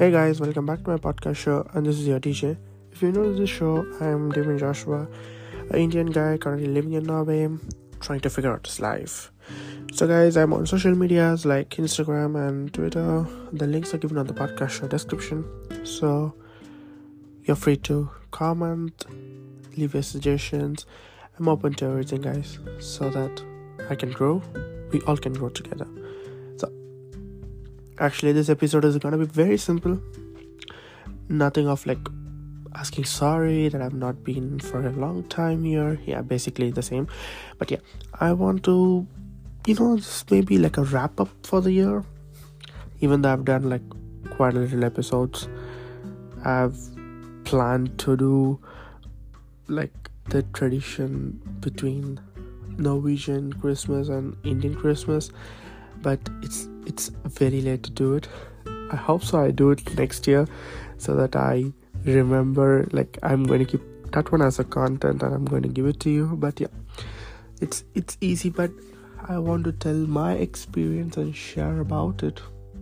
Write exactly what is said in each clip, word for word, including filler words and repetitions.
Hey guys, welcome back to my podcast show, and this is your D J. If you know this show, I am Devin Joshua, an Indian guy currently living in Norway, trying to figure out his life. So guys, I'm on social medias like Instagram and Twitter. The links are given on the podcast show description. So you're free to comment, leave your suggestions. I'm open to everything, guys, so that I can grow. We all can grow together. So actually, this episode is gonna be very simple. Nothing of like asking sorry that I've not been for a long time here. Yeah, basically the same. But yeah, I want to, you know, just maybe like a wrap up for the year. Even though I've done like quite a little episodes, I've planned to do like the tradition between Norwegian Christmas and Indian Christmas, but it's it's very late to do it. I hope so I do it next year so that I remember, like I'm going to keep that one as a content and I'm going to give it to you. But yeah, it's it's easy, but I want to tell my experience and share about it.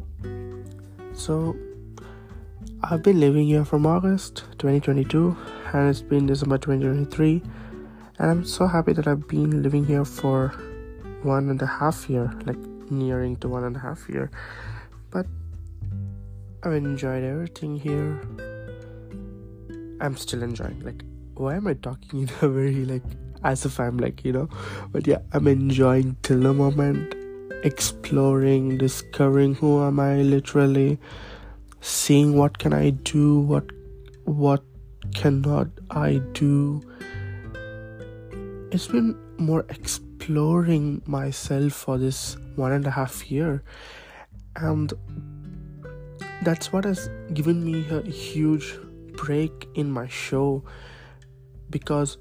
So I've been living here from August twenty twenty-two and it's been December twenty twenty-three, and I'm so happy that I've been living here for one and a half year, like nearing to one and a half year. But I've enjoyed everything here. I'm still enjoying. Like, why am I talking in a very like as if I'm like, you know? But yeah, I'm enjoying till the moment, exploring, discovering who am I literally, seeing what can I do, what what cannot I do. It's been more exploring myself for this one and a half year, and that's what has given me a huge break in my show, because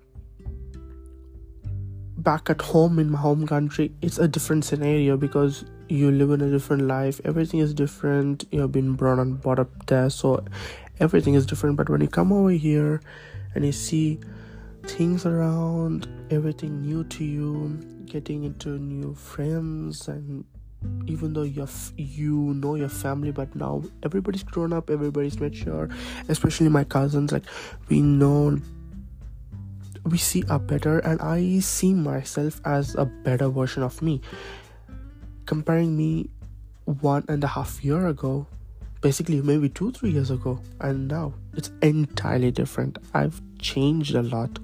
back at home in my home country it's a different scenario, because you live in a different life, everything is different, you've been brought and brought up there, so everything is different. But when you come over here and you see things around, everything new to you, getting into new friends, and even though you you know your family, but now everybody's grown up, everybody's mature, especially my cousins, like we know, we see a better, and I see myself as a better version of me. Comparing me one and a half year ago, basically maybe two three years ago, and now it's entirely different. I've changed a lot.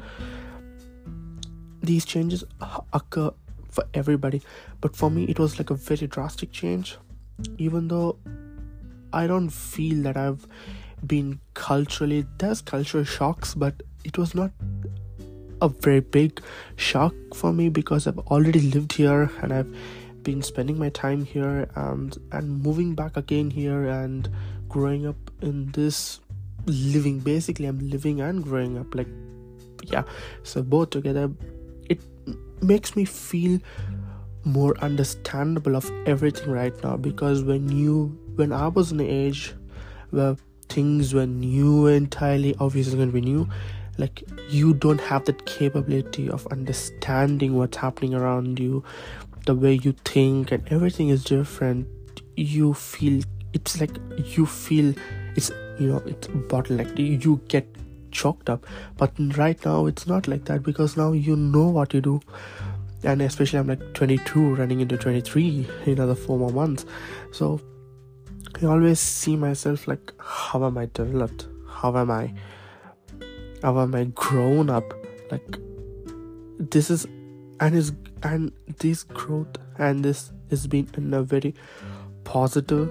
These changes occur for everybody, but for me it was like a very drastic change. Even though I don't feel that I've been culturally, there's cultural shocks, but it was not a very big shock for me, because I've already lived here and I've been spending my time here, and and moving back again here and growing up in this living, basically I'm living and growing up, like yeah, so both together it makes me feel more understandable of everything right now. Because when you when I was in an age where things were new entirely, obviously going to be new, like you don't have that capability of understanding what's happening around you, the way you think, and everything is different. You feel it's like you feel it's you know it's bottlenecked, you get choked up. But right now it's not like that, because now you know what you do, and especially I'm like twenty-two running into twenty-three in another four more months. So I always see myself like, how am I developed, how am I how am I grown up, like this is and is and this growth and this has been in a very positive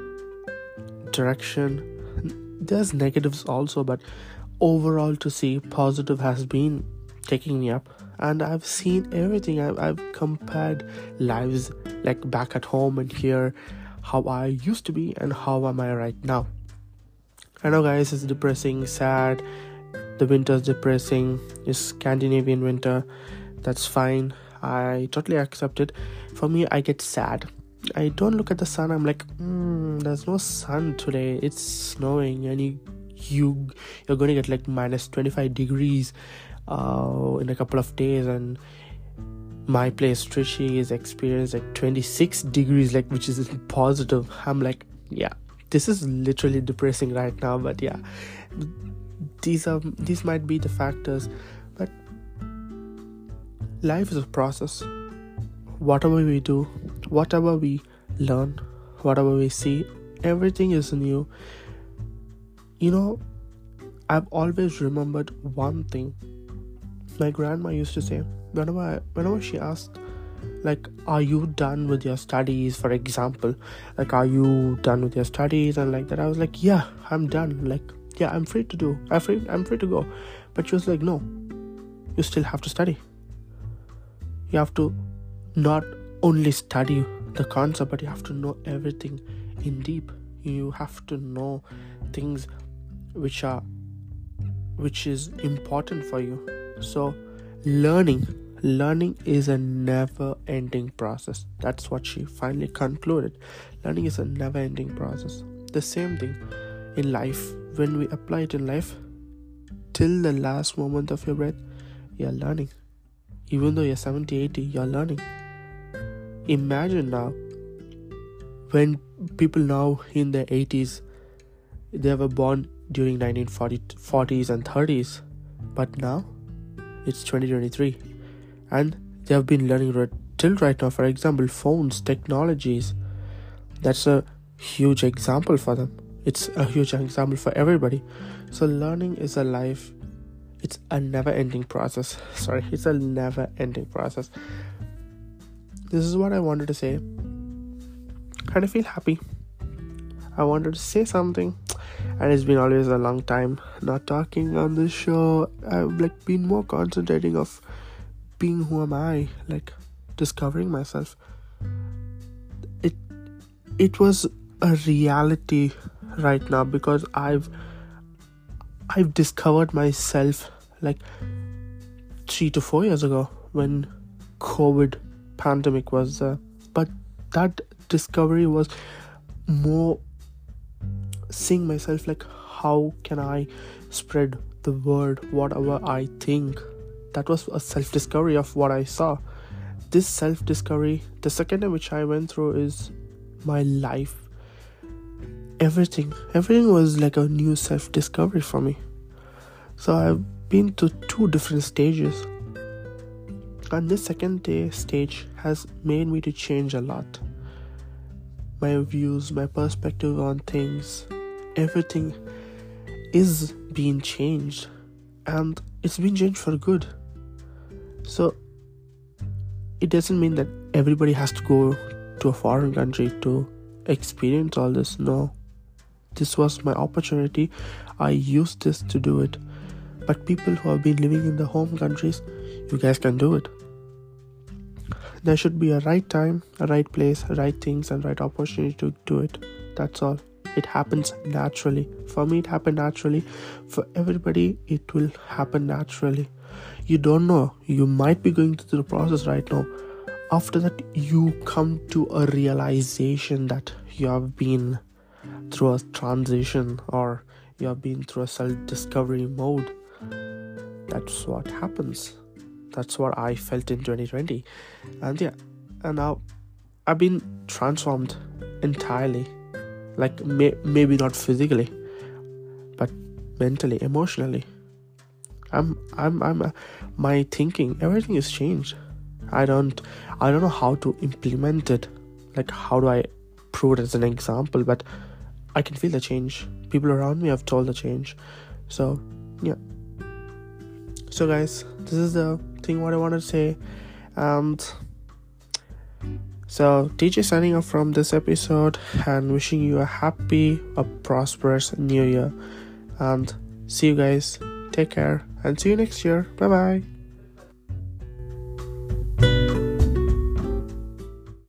direction. There's negatives also, but overall to see positive has been taking me up, and I've seen everything. I've, I've compared lives like back at home and here, how I used to be and how am I right now. I know guys, it's depressing, sad, the winter's depressing, it's Scandinavian winter, that's fine, I totally accept it. For me, I get sad, I don't look at the sun, I'm like, mm, there's no sun today, it's snowing, and you you you're going to get like minus twenty-five degrees uh in a couple of days, and my place Trichy is experienced like twenty-six degrees, like which is positive. I'm like, yeah, this is literally depressing right now, but yeah, these are these might be the factors. But life is a process. Whatever we do, whatever we learn, whatever we see, everything is new. You know, I've always remembered one thing my grandma used to say whenever I, whenever she asked, like, are you done with your studies, for example, like, are you done with your studies and like that, I was like, yeah, I'm done, like, yeah, I'm free to do I'm free I'm free to go. But she was like, no, you still have to study. You have to not only study the concept, but you have to know everything in deep. You have to know things which are which is important for you. So learning learning is a never ending process. That's what she finally concluded. Learning is a never ending process. The same thing in life. When we apply it in life, till the last moment of your breath, you're learning. Even though you're seventy, eighty, you're learning. Imagine now, when people now in their eighties, they were born during nineteen forties and thirties, but now it's twenty twenty-three, and they have been learning right till right now. For example, phones, technologies, that's a huge example for them. It's a huge example for everybody. So learning is a life. It's a never-ending process. Sorry, it's a never-ending process. This is what I wanted to say, and I feel happy. I wanted to say something, and it's been always a long time not talking on this show. I've like been more concentrating of being who am I, like discovering myself. It it was a reality right now because I've I've discovered myself like three to four years ago when COVID pandemic was uh, but that discovery was more seeing myself like, how can I spread the word, whatever I think. That was a self-discovery of what I saw. This self-discovery, the second time which I went through, is my life. Everything everything was like a new self-discovery for me. So I've been to two different stages, and this second day stage has made me to change a lot. My views, my perspective on things, everything is being changed, and it's been changed for good. So it doesn't mean that everybody has to go to a foreign country to experience all this. No, this was my opportunity. I used this to do it. But people who have been living in the home countries, you guys can do it. There should be a right time, a right place, right things, and right opportunity to do it. That's all. It happens naturally. For me, it happened naturally. For everybody, it will happen naturally. You don't know. You might be going through the process right now. After that, you come to a realization that you have been through a transition, or you have been through a self-discovery mode. That's what happens. That's what I felt in twenty twenty. And yeah, and now I've been transformed entirely. Like may, maybe not physically, but mentally, emotionally. I'm I'm I'm uh, my thinking, everything is changed. I don't I don't know how to implement it. Like, how do I prove it as an example? But I can feel the change. People around me have told the change. So yeah. So guys, this is the thing what I want to say. And so D J signing off from this episode and wishing you a happy, a prosperous new year. And see you guys. Take care and see you next year. Bye bye.